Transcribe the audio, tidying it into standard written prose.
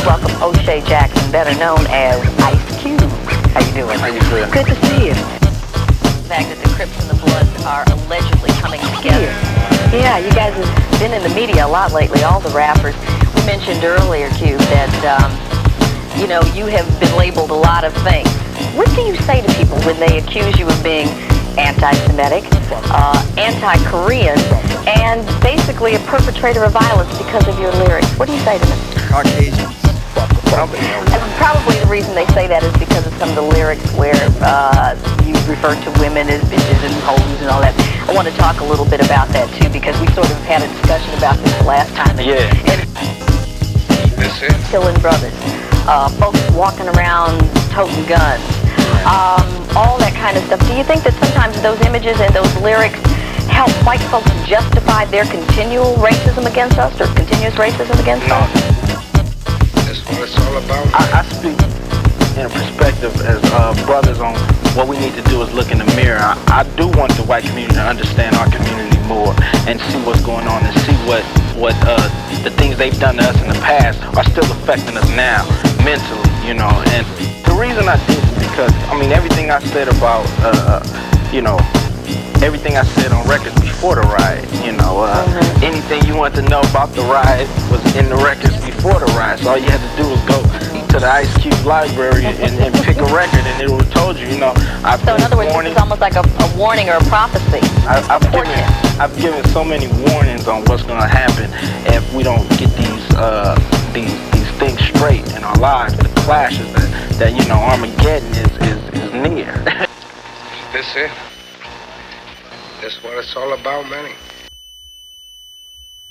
welcome O'Shea Jackson, better known as Ice Cube. How you doing? How you doing? Good to see you. The fact that the Crips and the Bloods are allegedly coming together. Yeah, you guys have been in the media a lot lately, all the rappers. We mentioned earlier, Cube, that, you have been labeled a lot of things. What do you say to people when they accuse you of being anti-Semitic, anti-Korean, and basically a perpetrator of violence because of your lyrics? What do you say to them? Caucasians. And probably the reason they say that is because of some of the lyrics where you refer to women as bitches and hoes and all that. I want to talk a little bit about that too, because we sort of had a discussion about this the last time. And That's it. killing brothers, folks walking around toting guns, all that kind of stuff. Do you think that sometimes those images and those lyrics help white folks justify their continual racism against us, or continuous racism against us? That's what it's all about. I speak in a perspective as brothers on what we need to do is look in the mirror. I do want the white community to understand our community more and see what's going on and see what the things they've done to us in the past are still affecting us now mentally, And the reason I did is because, everything I said about, everything I said on records before the riot, anything you want to know about the riot was in the records before the riot. So all you had to do was go to the Ice Cube library and pick a record, and it would have told you, So in other words, this is almost like a warning or a prophecy. I've given so many warnings on what's going to happen if we don't get these things straight in our lives. The clashes that Armageddon is near. That's it. That's what it's all about, man.